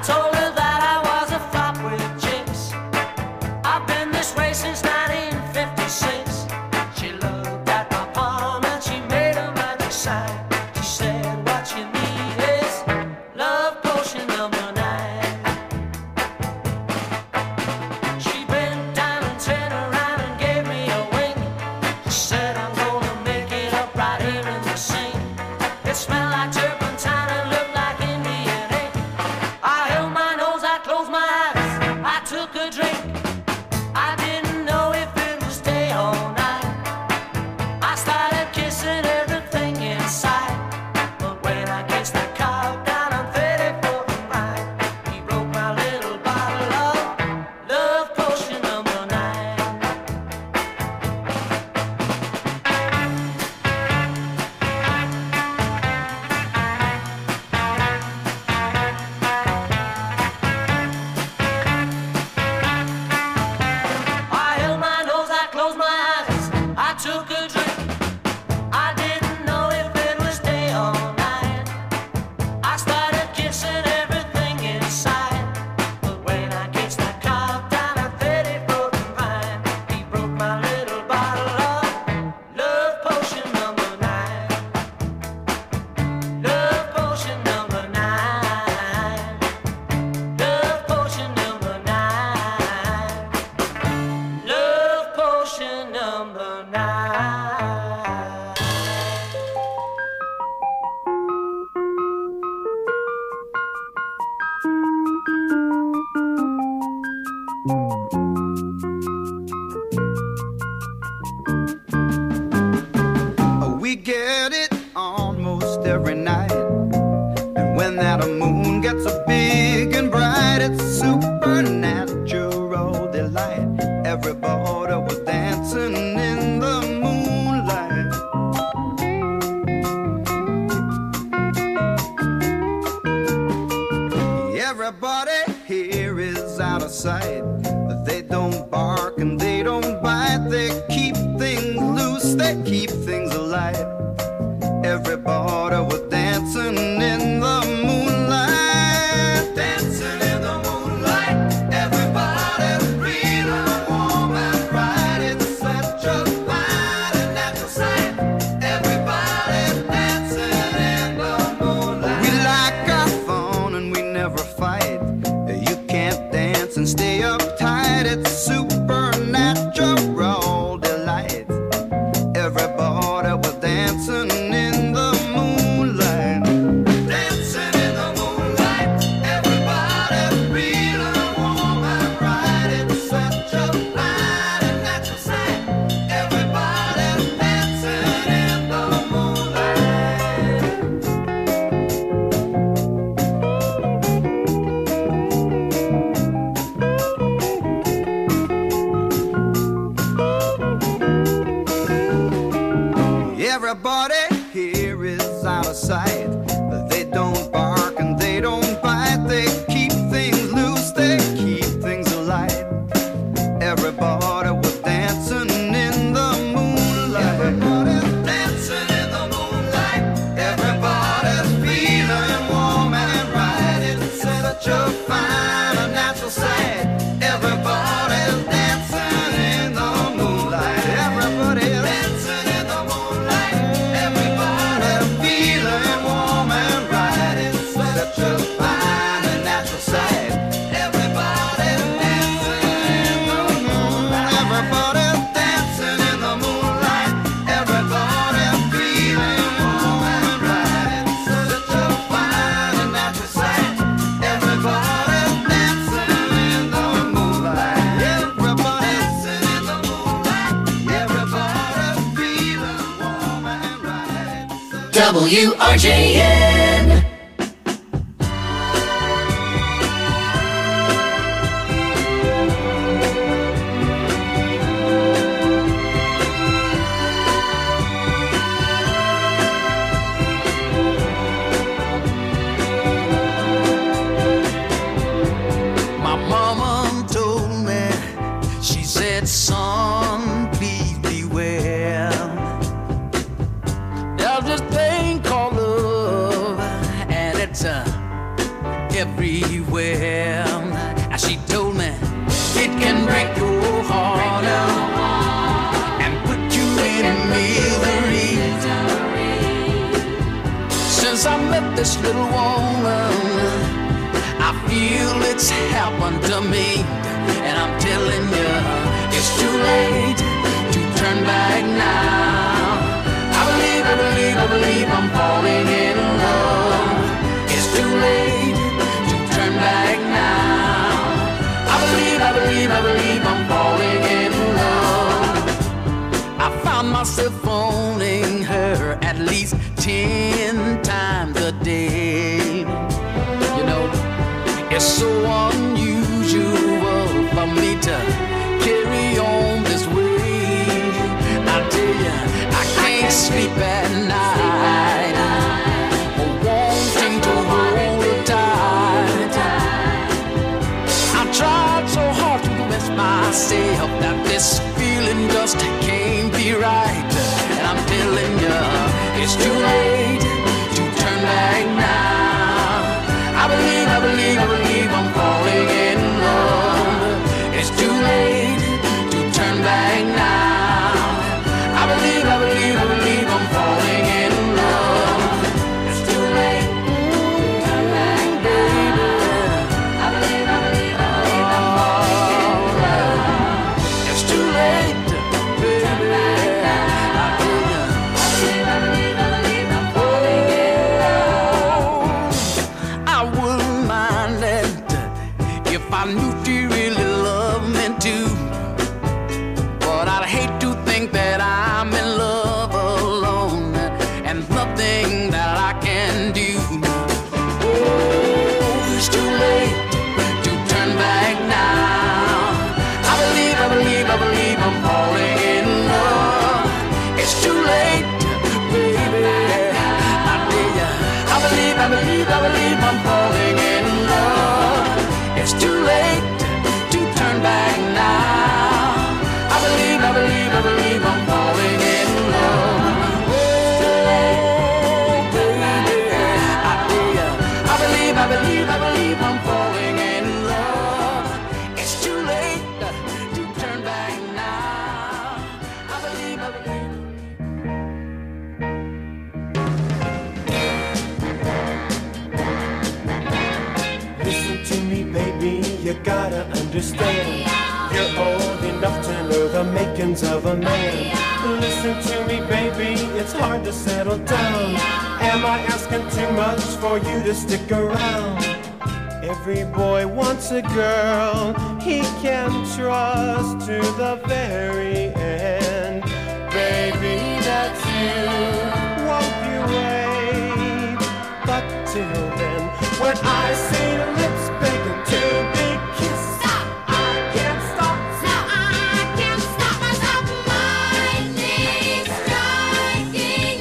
told her that I was a flop with chicks. I've been this way since 1956. She looked at my palm and she made a magic sign. She said, what you need is love potion number 9. She bent down and turned around and gave me a wink. She said, I'm gonna make it up right here in the sink. It smelled like turpentine and looked like Indian ink. I held my nose, I closed my eyes, I took a drink. I didn't know if it was day or night. I started kissing everything inside. But when I kissed the cow down on 34th and Vine, he broke my little bottle of love potion number 9. I held my nose, I closed my eyes, I took a drink. I didn't know if it was day or night. I started kissing everything inside. But when I kissed that cow down at 34th and Vine, he broke my little bottle of love potion number 9. Love potion number 9. Love potion number 9. Love potion number 9. We get it almost every night. And when that moon gets so big and bright, it's supernatural delight. Everybody was dancing in the moonlight. Everybody here is out of sight. They don't bark and they don't bite. They keep things loose, they keep things alive. Everybody was dancing in the moonlight. Dancing in the moonlight. Everybody's feeling warm and bright. It's such a fine and natural sight. Everybody's dancing in the moonlight. We like our fun and we never fight. You can't dance and stay uptight. It's supernatural delight. Everybody was dancing in the moonlight. Dancing in the moonlight. Everybody's feeling warm and bright. It's such a fine and natural sight. Everybody's dancing in the moonlight. Everybody here is out of sight. They don't bark and they don't bite. They keep things loose, they keep things alive. Everybody was dancing in the moonlight. Everybody's dancing in the moonlight. Everybody's feeling warm and right. It's such a fine and natural sight. Everybody's dancing in the moonlight. Everybody's dancing in the moonlight. Everybody's feeling warm and right. It's such a fine and natural sight. Everybody's dancing in the moonlight. Everybody's dancing in the moonlight. Everybody's feeling warm and right. It's such a fine and natural sight. Everybody's dancing in the moonlight. Everybody's dancing in the moonlight. Everybody's feeling warm and right. WRJN. My mama told me, she said, son, please beware. There's this thing called love. everywhere. And she told me it can break your heart and put you in misery. Since I met this little woman, I feel it's happened to me. And I'm telling you, it's too late to turn back now. I believe I'm falling in love. It's too late to turn back now. I believe I'm falling in love. I found myself phoning her at least 10 times a day. You know, it's so unusual for me to carry on this way. I tell you, I can't sleep at night, wanting to hold her tight. I tried so hard to convince myself that this feeling just can't be right. And I'm telling you, it's too late to turn back now. I believe I'm falling in love. It's too late to turn back now. I believe I'm falling in love. It's too late to turn back, baby. I believe I'm falling in love. It's too late, baby. I believe I'm falling in love. I wouldn't mind it if I knew she really loved me too. But I'd hate to think that I'm in love alone and nothing that I can do. Oh, it's too late to turn back now. I believe I'm falling in love. It's too late, baby. I tell ya, I believe I'm falling in love. It's too late to turn back now. I believe I'm falling in love. Oh, baby, I tell ya, I believe I'm falling in love. It's too late to turn back now. I believe. Listen to me, baby, you gotta understand. You're old enough to know the makings of a man. Listen to me, baby, it's hard to settle down. Am I asking too much for you to stick around? Every boy wants a girl he can trust to the very end. Baby, that's you, won't you wait? But till then, when I see your lips begging to be kissed, I can't stop. Lightning striking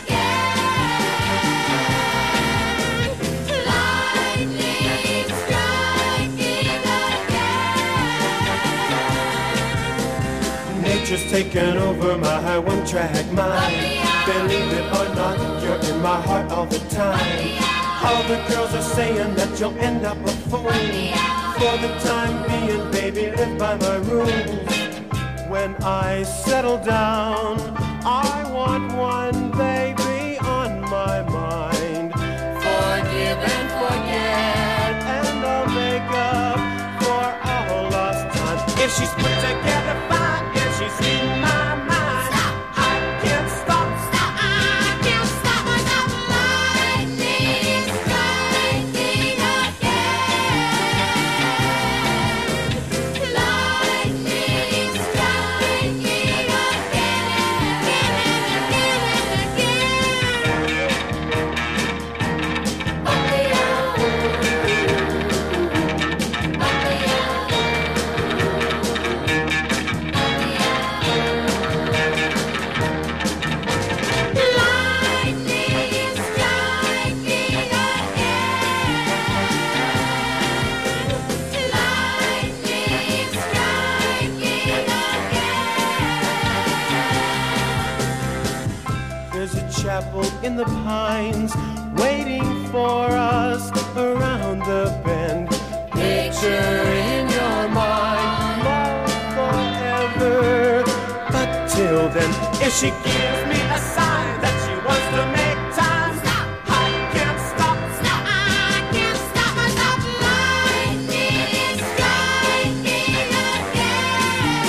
again. Nature's taken over my one-track mind. Believe it or not, you're in my heart all the time. All the girls are saying that you'll end up a fool. For the time being, baby, live by my rules. When I settle down, I want one baby on my mind. Forgive and forget, and I'll make up for all lost time. If she's put together fine, if she's in my mind, I can't stop. In the pines, waiting for us around the She gives me a sign that she wants to make time. Stop. I can't stop. Stop. I can't stop myself. Lightning is striking again.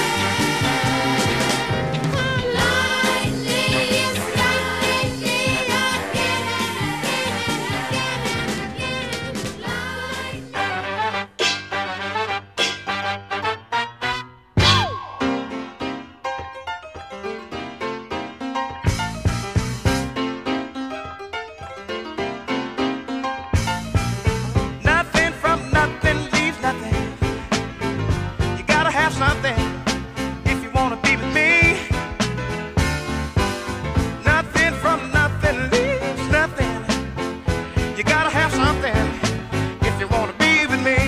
Lightning is striking again Nothing from nothing leaves nothing. You gotta have something if you wanna be with me. Nothing from nothing leaves nothing. You gotta have something if you wanna be with me.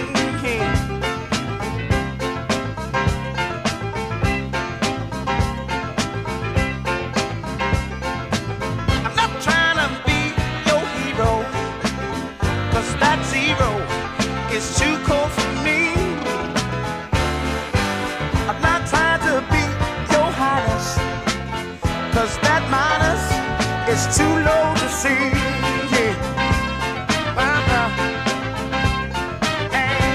I'm not trying to be your hero, 'cause that zero is too cold for me. I'm not trying to be your highness, 'cause that minus is too low to see. Yeah. Hey.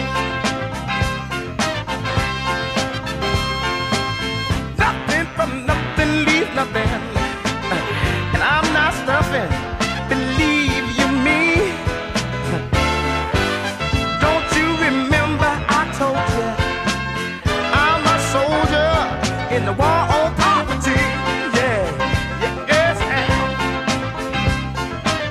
Nothing from nothing leaves nothing, and I'm not stuffing. Believe you me. Don't you remember I told you I'm a soldier in the war on poverty? Yeah, yeah, yes.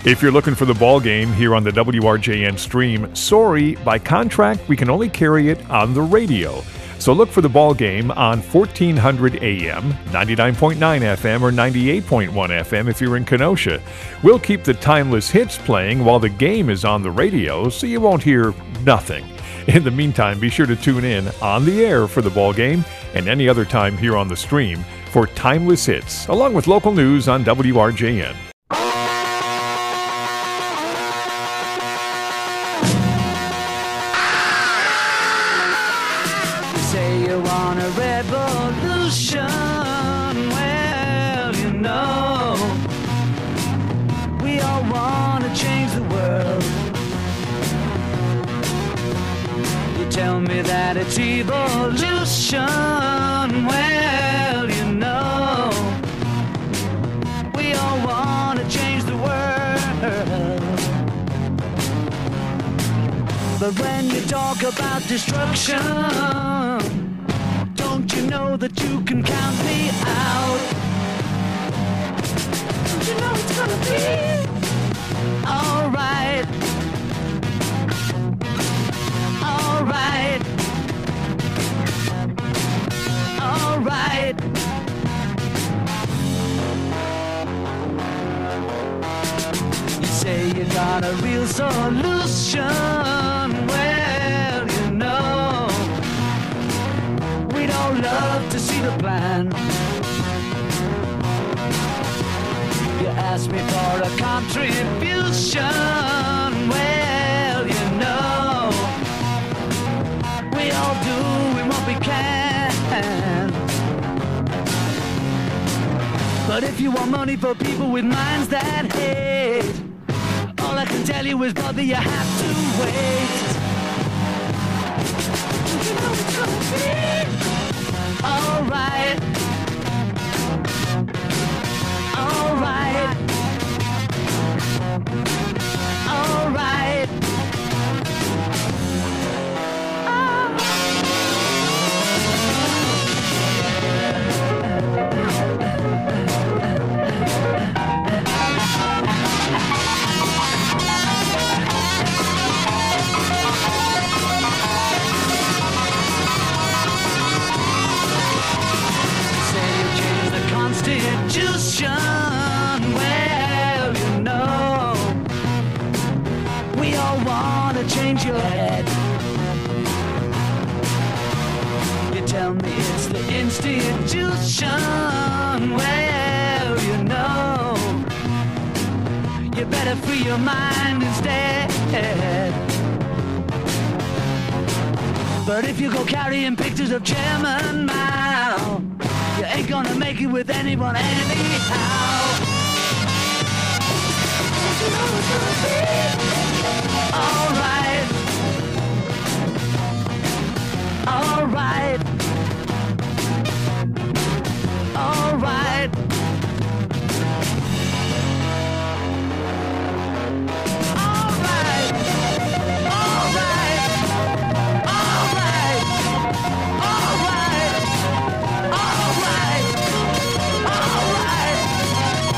If you're looking for the ball game here on the WRJN stream, sorry, by contract, we can only carry it on the radio. So look for the ball game on 1400 AM, 99.9 FM, or 98.1 FM if you're in Kenosha. We'll keep the timeless hits playing while the game is on the radio, so you won't hear nothing. In the meantime, be sure to tune in on the air for the ball game and any other time here on the stream for timeless hits, along with local news on WRJN. Say you want a revolution, well, you know, we all want to change the world. You tell me that it's evolution, well, you know, we all want to change the world. But when you talk about destruction, don't you know that you can count me out? Don't you know it's gonna be alright? Alright. Alright. You say you got a real solution. Well, you know, we'd all love to see the plan. You ask me for a contribution. Well, you know, we all do what we can. But if you want money for people with minds that hate, all I can tell you is, brother, you have to wait. You know it's gonna be alright. Alright. Alright. Constitution, well, you know, we all want to change your head. You tell me it's the institution, well, you know, you better free your mind instead. But if you go carrying pictures of Chairman Mao, you ain't gonna make it with anyone anyhow. You know it's gonna be alright. Alright. Alright. Alright. Alright. Alright. Alright. Alright. Alright.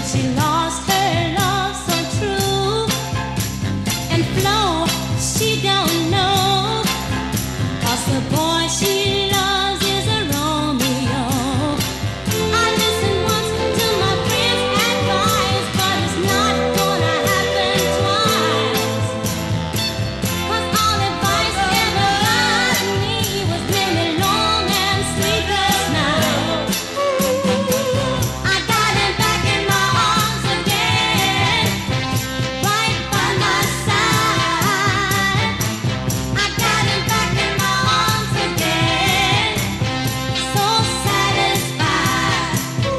She lost her love so true, and Flo, she don't know, 'cause the boy she loves is a Romeo. I listened once to my friend's advice, but it's not gonna happen twice. 'Cause all advice ever got me was many long and sleepless nights. I got him back in my arms again, right by my side. I got him back in my arms again, so satisfied.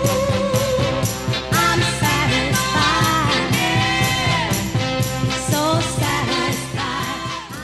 I'm satisfied, so satisfied.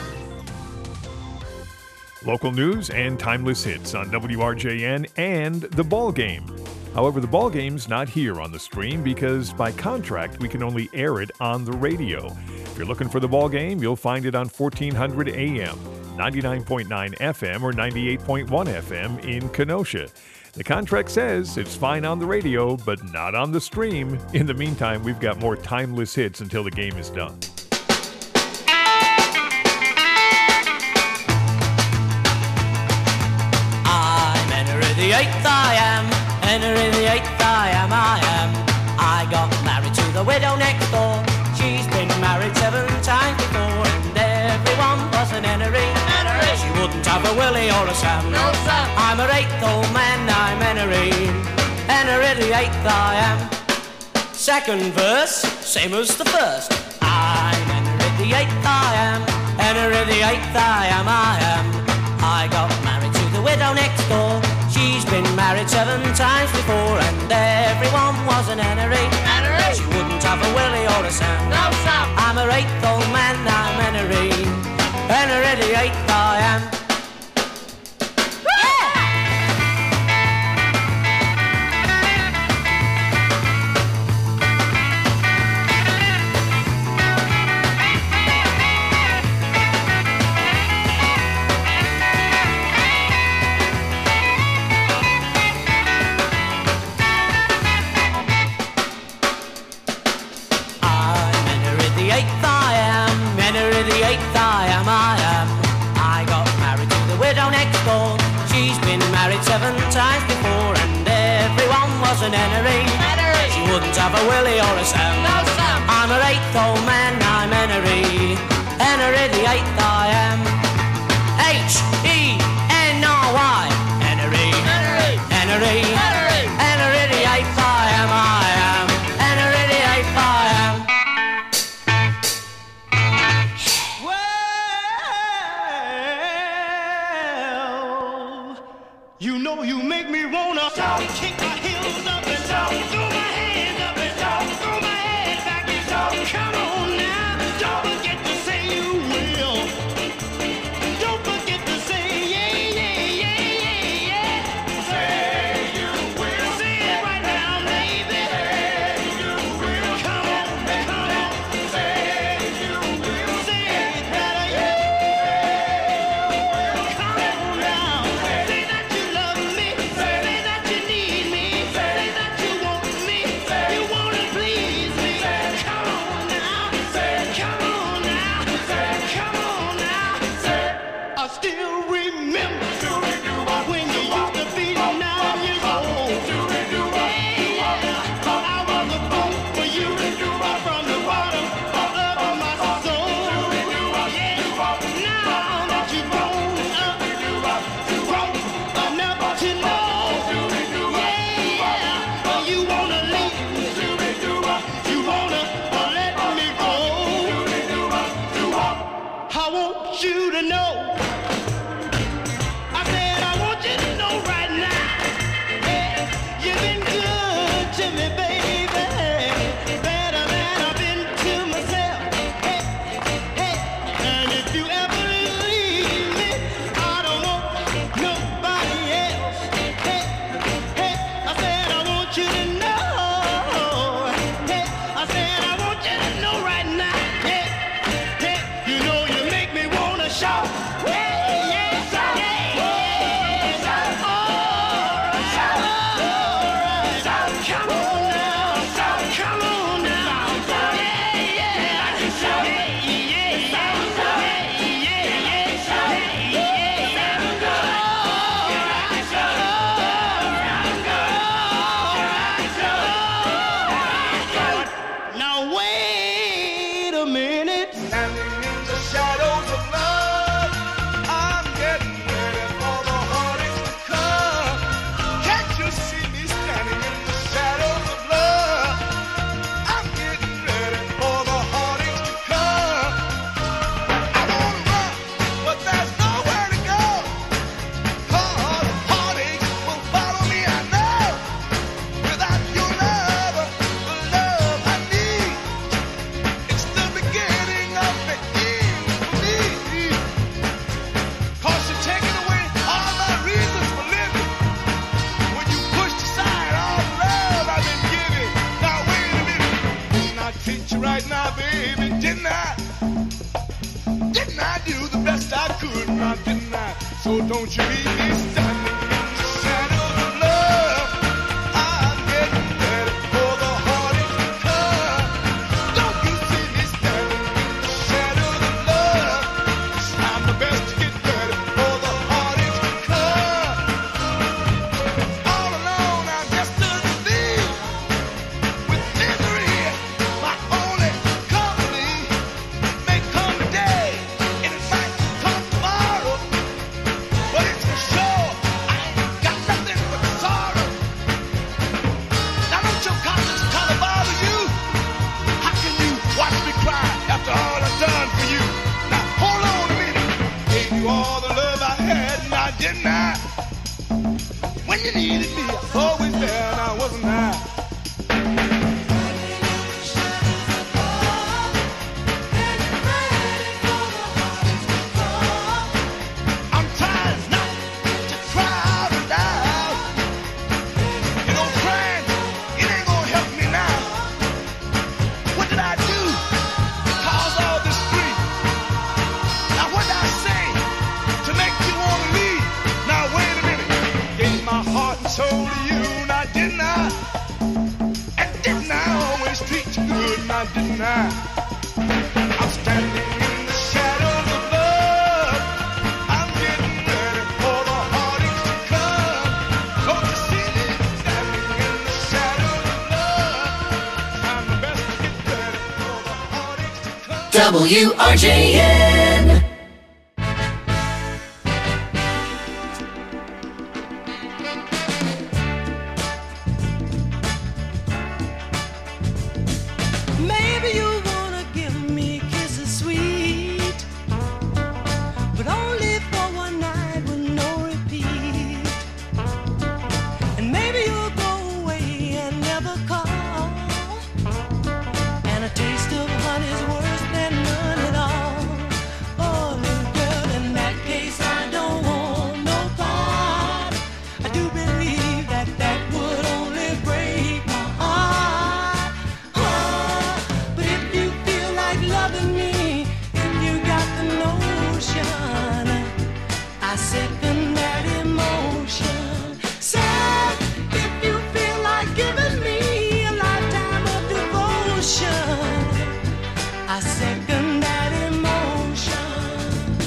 Local news and timeless hits on WRJN and The Ball Game. However, The Ball Game's not here on the stream because by contract we can only air it on the radio. If you're looking for The Ball Game, you'll find it on 1400 AM, 99.9 FM, or 98.1 FM in Kenosha. The contract says it's fine on the radio, but not on the stream. In the meantime, we've got more timeless hits until the game is done. I'm Henry the Eighth, I am. Henry the Eighth, I am. I got married to the widow next door. She's been married 7 times before, and everyone was an Henry. She wouldn't have a Willie or a Sam. No, Sam. I'm her 8th old man, I'm Henry. Henry the Eighth, I am. Second verse, same as the first. I'm Henry the Eighth, I am. Henry the Eighth, I am. I got married to the widow next door. She's been married 7 times before, and everyone was an Henry. She wouldn't have a Willie or a Sam. No, Sam. I'm her 8th old man, I'm Henry. Henry the Eighth, I am. I got married to the widow next door. She's been married 7 times before, and everyone was an Henry. She wouldn't have a Willie or a Sam. No, Sam. I'm her 8th old man, I'm Henry. Henry the Eighth, I am. Henry. Henry. Henry. Henry the Eighth, I am. Henry the Eighth, I am. Well, you know you make me wanna kick my heels up and throw my hands up and throw my you right now, baby. Didn't I? Didn't I do the best I could? Now, didn't I? So don't you leave me standing in the shadows of love. I'm getting ready for the heartache to come. Don't you see me standing in the shadows of love? I'm the best to get ready for the heartache to come. All alone, I'm destined to leave with misery. My only company may come today, and it might come tomorrow, but it's for sure I ain't got nothing but sorrow. Now don't your conscience color bother you? How can you watch me cry after all I've done for you? Now hold on a minute. Gave you all the love I had, now didn't I? When you needed me, I was always there, now wasn't I? I'm trying not to cry out and out. You know, crying, it ain't gonna help me now. What did I do to cause all this grief? Now what did I say to make you wanna leave? Now wait a minute. Gave my heart and soul to you, now didn't I? And didn't I always treat you good, now didn't I? I'm standing in the shadows of love. I'm getting ready for the heartache to come. Don't you see me standing in the shadows of love? I'm the best to get ready for the heartache to come. WRJN. Maybe you wanna give me kisses sweet, but only for one night with no repeat. And maybe you'll go away and never call, and a taste of honey's worse than none at all. Oh, little girl, in that case I don't want no part. I do believe that that would only break my heart. But if you feel like loving me, if you got the notion, I second that emotion. Say, if you feel like giving me a lifetime of devotion, I second that emotion.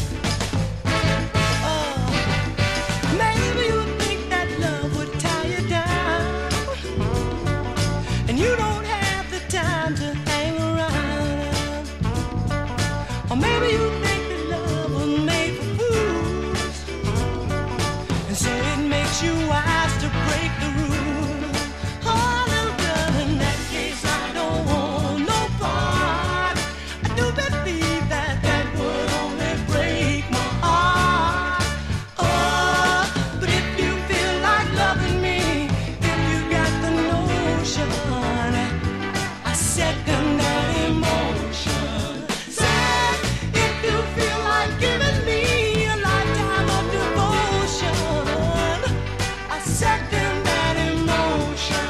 Oh, maybe you think that love would tie you down, and you don't have the time to hang around. Or maybe you think that love was made for fools, and so it makes you wise to break the rules. Oh, little girl, in that case I don't want no part. I do believe that that would only break my heart. Oh, but if you feel like loving me, if you got the notion, I second that emotion. Say, if you feel like giving me a lifetime of devotion, I second that emotion.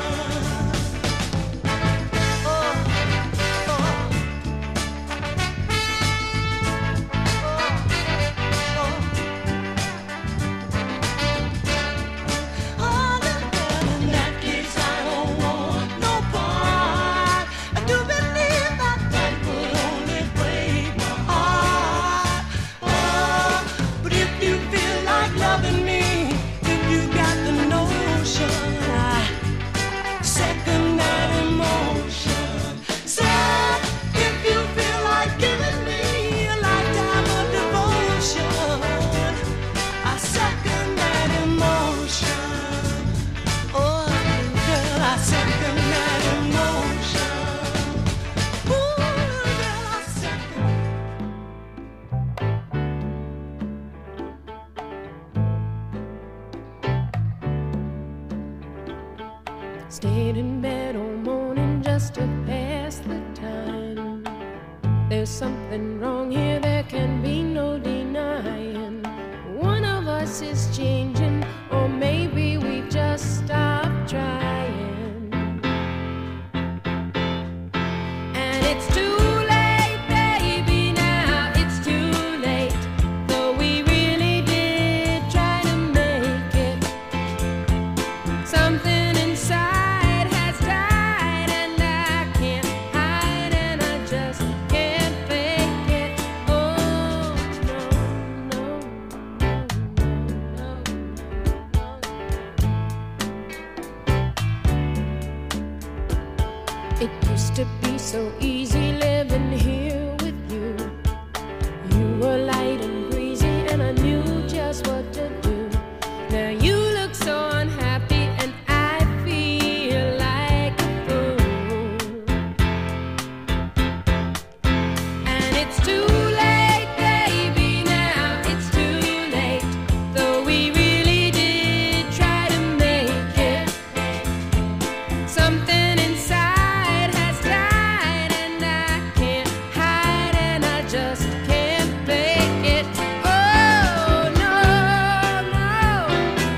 Oh, oh, oh, oh, little girl, in that case I don't want no part. I do believe that that would only break my heart. Oh, but if you feel like loving me, if you got the notion, I second that emotion. Say, if you feel like giving me a lifetime of devotion, I second that emotion. Oh, girl, I second that emotion. Ooh, girl, I second. Stayed in bed all morning just to pass the time. There's something wrong here, there can be no denying. One of us is changing, or maybe we've just stopped trying. And it's too late, baby, now it's too late. Though we really did try to make it. Something inside has died, and I can't hide, and I just can't fake it. Oh, no, no, no, no. It used to be so easy living here with you. You were light and breezy, and I knew just what to do. Now you look so unhappy, and I feel like a fool. And it's too late, baby, now it's too late. Though we really did try to make it. Something inside has died, and I can't hide, and I just can't fake it. Oh, no, no.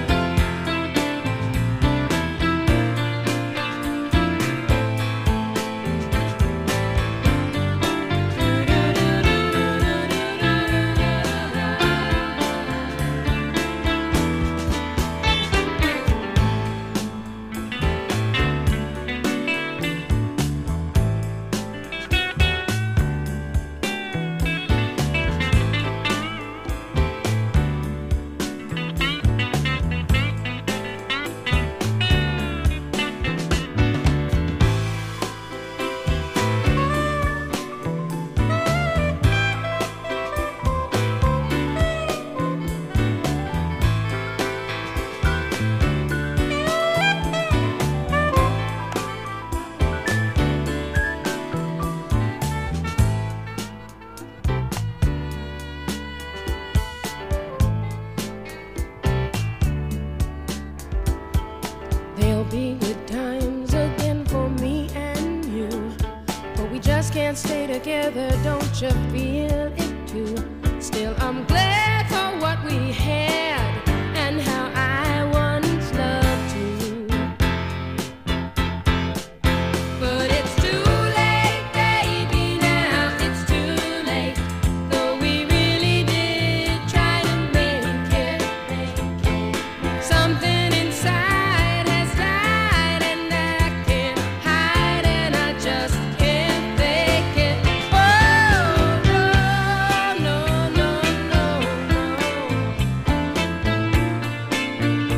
There'll be good times again for me and you, but we just can't stay together, don't you feel it too? Still, I'm glad for what we had and how I once loved you. But it's too late, baby, now it's too late. Though we really did try to make it. Something inside has died, and I can't hide, and I just can't fake it. Oh, no, no, no, no, no.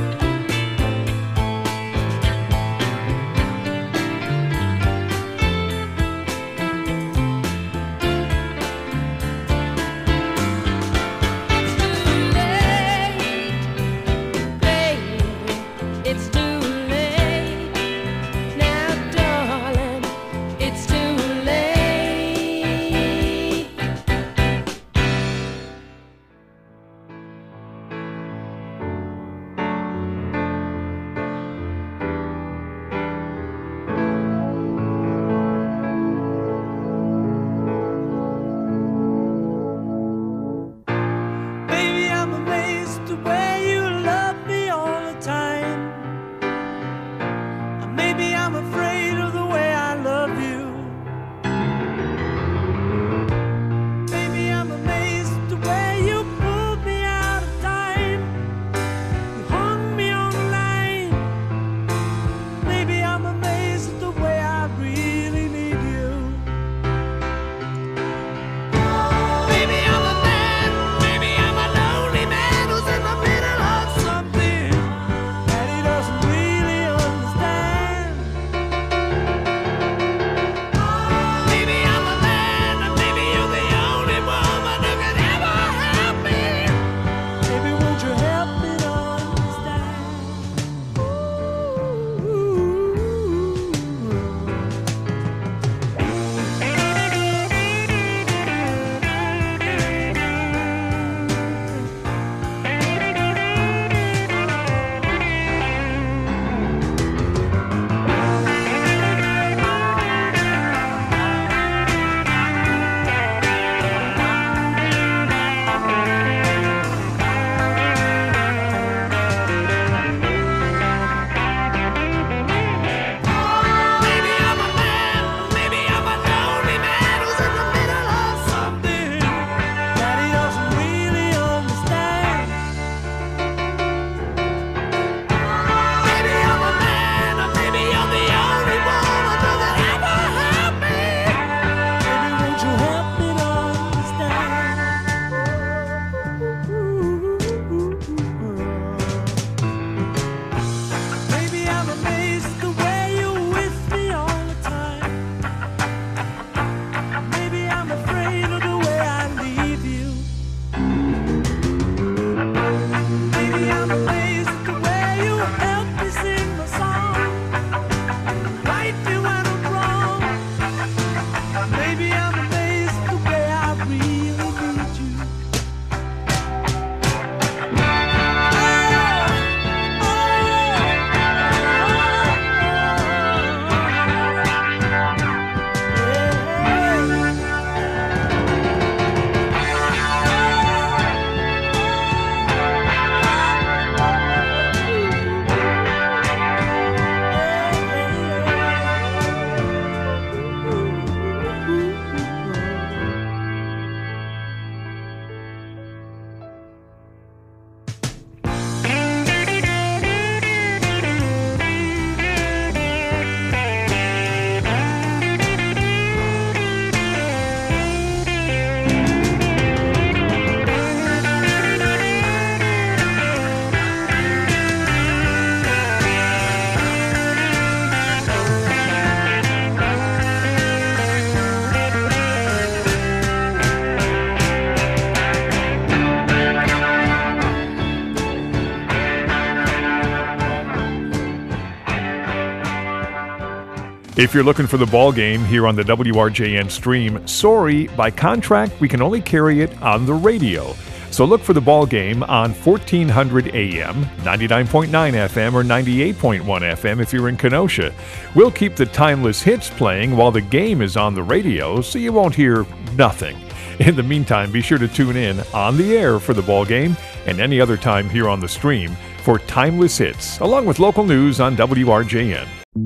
If you're looking for the ball game here on the WRJN stream, sorry, by contract, we can only carry it on the radio. So look for the ball game on 1400 AM, 99.9 FM, or 98.1 FM if you're in Kenosha. We'll keep the timeless hits playing while the game is on the radio, so you won't hear nothing. In the meantime, be sure to tune in on the air for the ball game and any other time here on the stream for timeless hits, along with local news on WRJN.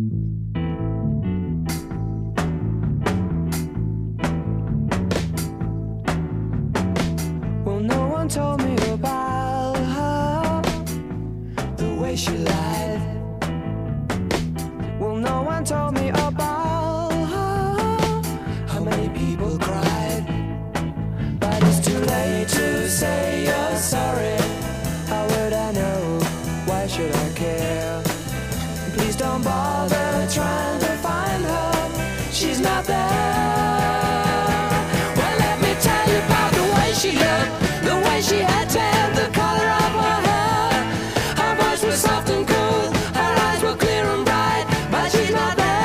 Well, no one told me about her, the way she lied. Well, no one told me about her, how many people cried. But it's too late to say you're sorry. How would I know? Why should I care? Please don't bother trying to find her. She's not there. Well, let me tell you about the way she looked, the way she had tan, the color of her hair. Her voice was soft and cool, her eyes were clear and bright, but she's not there.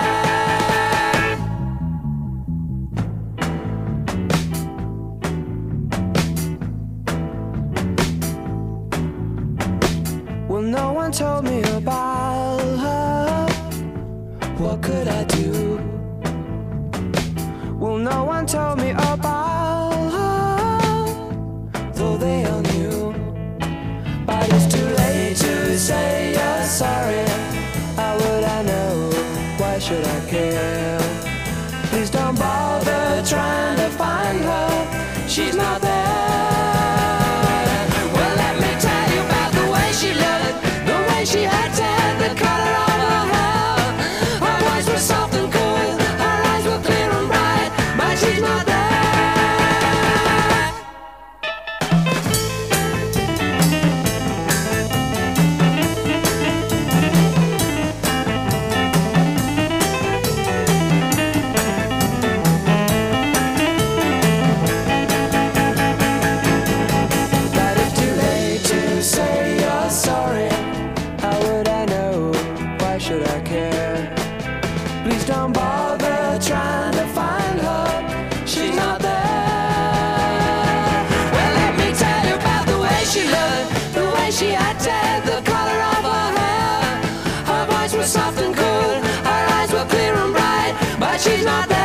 Well, no one told me about her. What could I do? Well, no one told me about her, though they all knew. But it's too late to say you're sorry. How would I know? Why should I care? Please don't bother trying to find her. She's not there. Well, let me tell you about the way she looked, the way she had tan, the color of her hair. Her voice was soft and cool, her eyes were clear and bright, but she's not there. But it's too late to say you're sorry. How would I know? Why should I care? Please don't bother trying to find her. She's not there. Well, let me tell you about the way she looked, the way she had tan, the color of her hair. Her voice was soft and cool, her eyes were clear and bright, but she's not there.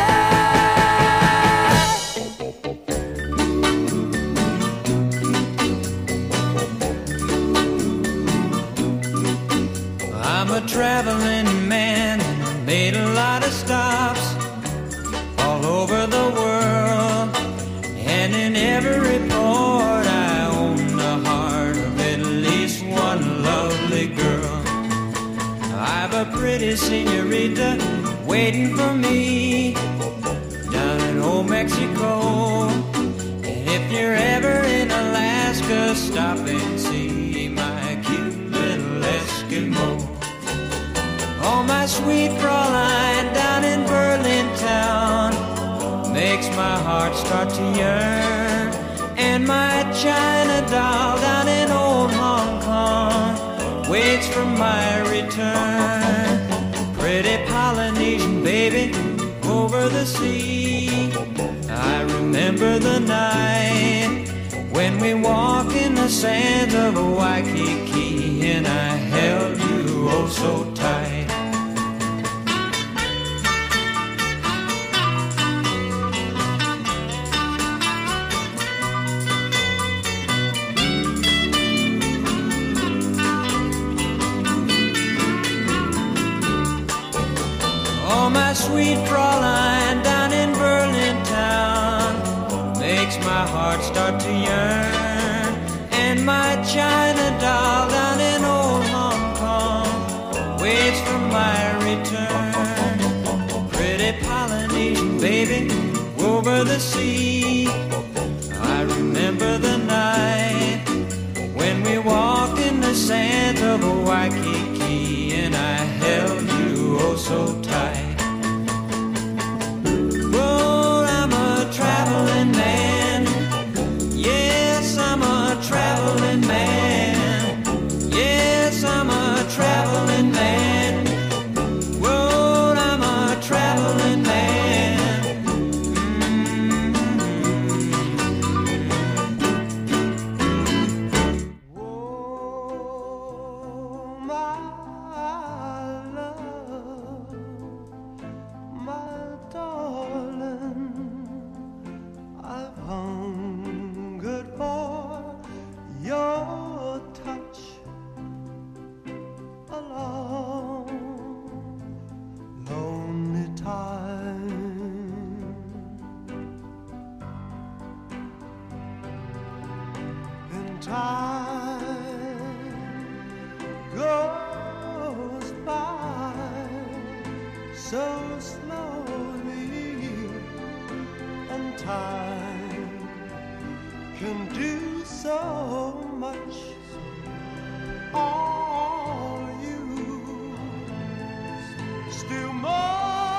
I'm a traveling man, made a lot of stops all over the world, and in every port I own the heart of at least one lovely girl. I've a pretty senorita waiting for me down in old Mexico, and if you're ever in Alaska, stop and see my cute little Eskimo. Oh, my sweet Fraulein down in Berlin town makes my heart start to yearn. And my China doll down in old Hong Kong waits for my return. Pretty Polynesian baby over the sea, I remember the night when we walked in the sands of Waikiki, and I held you oh so tight. Oh, my sweet Fraulein down in Berlin town makes my heart start to yearn. And my China doll down in old Hong Kong waits for my return. Pretty Polynesian baby over the sea, I remember the night when we walked in the sands of Waikiki, and I held you oh so tight. Well, I'm a traveling man. Yes, I'm a traveling man. Yes, I'm a traveling man. Well, I'm a time goes by so slowly, and time can do so much. Are you still more?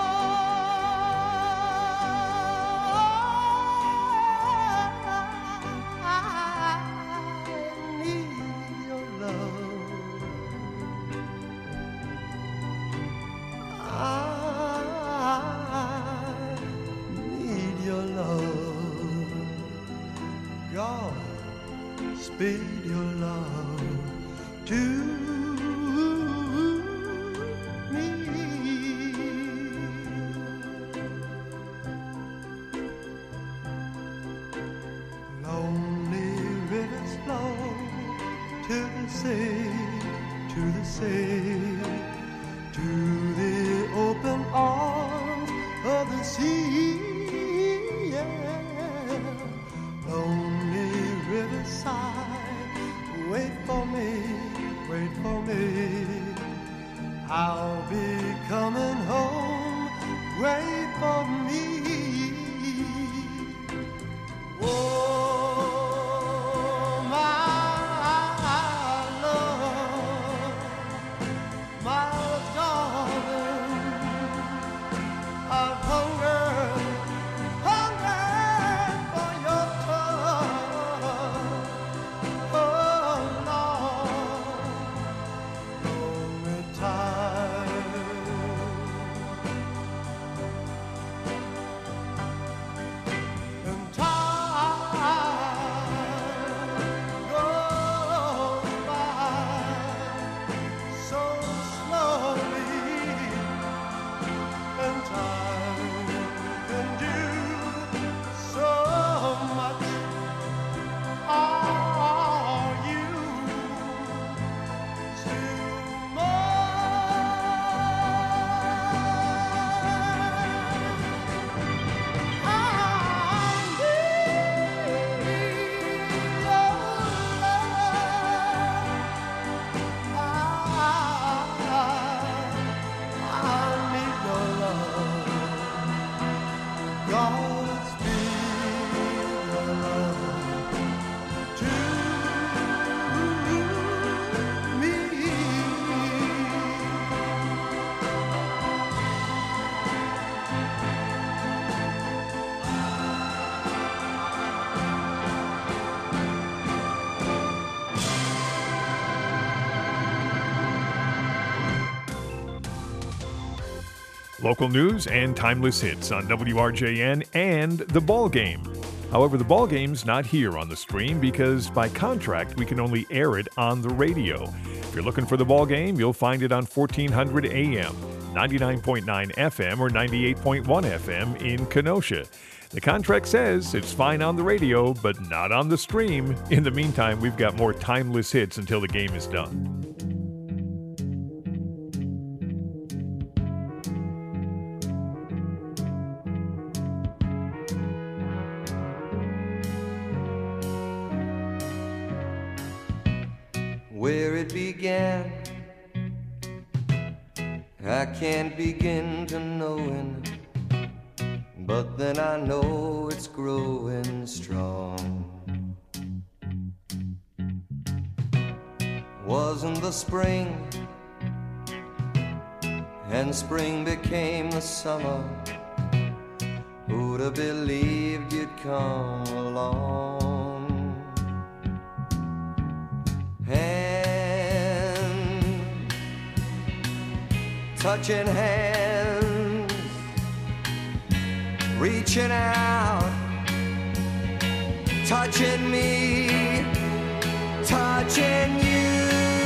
Speed your love to me. Lonely rivers flow to the sea, to the sea, to the open arms of the sea. Yeah. Lonely riverside, wait for me, wait for me. I'll be coming home, wait for me. Oh, my love, my darling, I've hungered for your touch. Oh, Lord, lonely time. And time goes by so slowly, and time can do so much. Are you still Local news and timeless hits on WRJN and The Ball Game. However, The Ball Game's not here on the stream because by contract we can only air it on the radio. If you're looking for The Ball Game, you'll find it on 1400 AM, 99.9 FM, or 98.1 FM in Kenosha. The contract says it's fine on the radio, but not on the stream. In the meantime, we've got more timeless hits until the game is done. Where it began, I can't begin to knowing, but then I know it's growing strong. Wasn't the spring, and spring became the summer. Who'd have believed you'd come along? Touching hands, reaching out, touching me, touching you.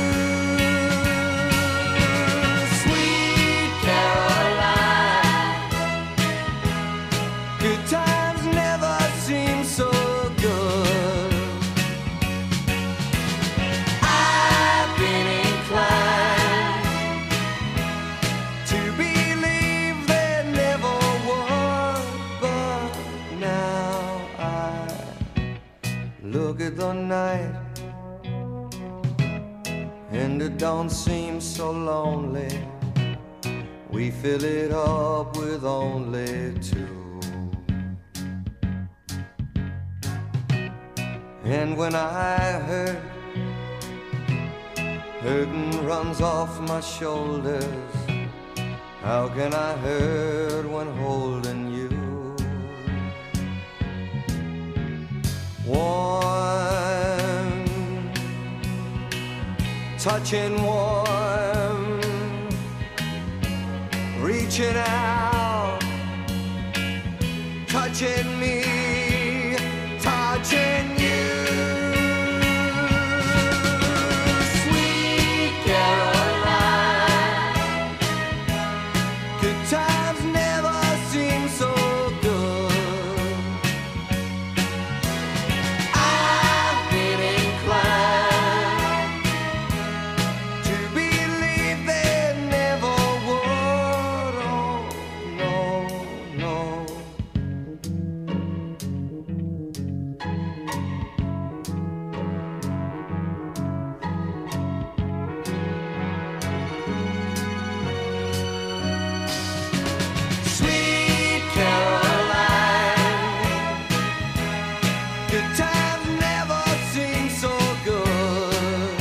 Sweet Caroline, good times never seem so good. I've been inclined look at the night and it don't seem so lonely. We fill it up with only two. And when I hurt, hurting runs off my shoulders. How can I hurt when holding you? Warm, touching warm, reaching out, touching me, touching you. Sweet Caroline, good times never seem so good. I've been inclined to believe they never would. Oh, no, no. Sweet Caroline, good times never seem so good.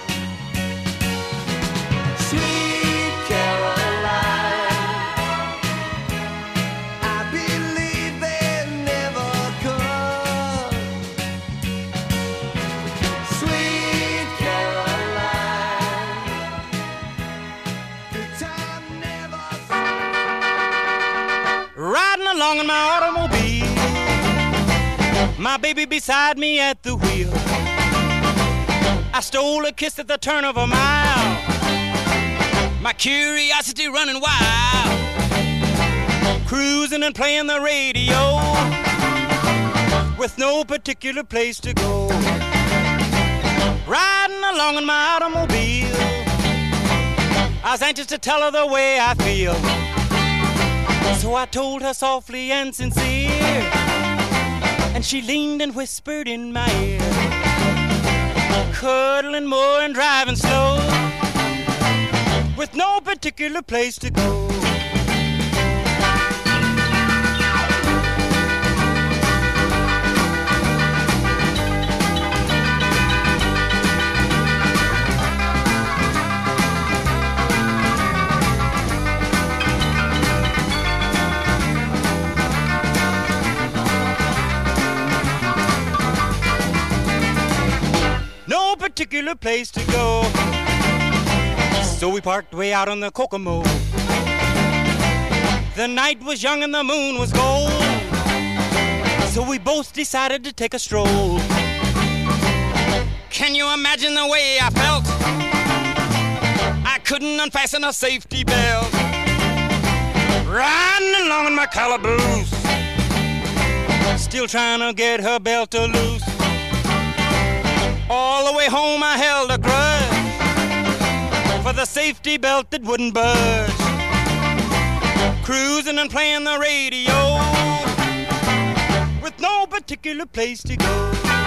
Sweet Caroline, I believe they never could. Sweet Caroline, good times never. Riding along in my automobile, my baby beside me at the wheel. I stole a kiss at the turn of a mile, my curiosity running wild. Cruising and playing the radio, with no particular place to go. Riding along in my automobile, I was anxious to tell her the way I feel. So I told her softly and sincere, and she leaned and whispered in my ear, cuddling more and driving slow, with no particular place to go. No particular place to go. So we parked way out on the Kokomo. The night was young and the moon was gold, so we both decided to take a stroll. Can you imagine the way I felt? I couldn't unfasten a safety belt, riding along in my calaboose, still trying to get her belt to loose. All the way home I held a grudge for the safety belt that wouldn't budge. Cruising and playing the radio, with no particular place to go.